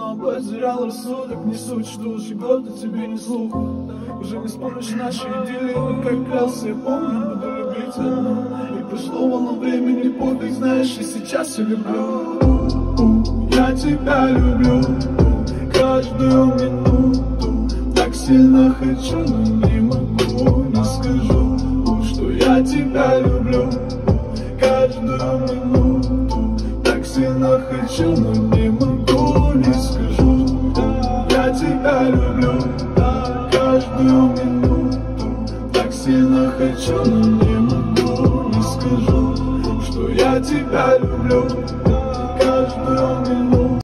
давно потерял рассудок. Не суть, что уже годы тебе не слух. Уже не вспомнишь наши идиллии, но как клялся, я помню, буду любить одну. И прошло волна времени, подвиг, знаешь, и сейчас я люблю. Я тебя люблю каждую минуту. Так сильно хочу, но не могу, не скажу, что я тебя люблю каждую минуту. Так сильно хочу, но не могу, не скажу. Я тебя люблю каждую минуту. Так сильно хочу, но не могу, не скажу, что я тебя люблю каждую минуту.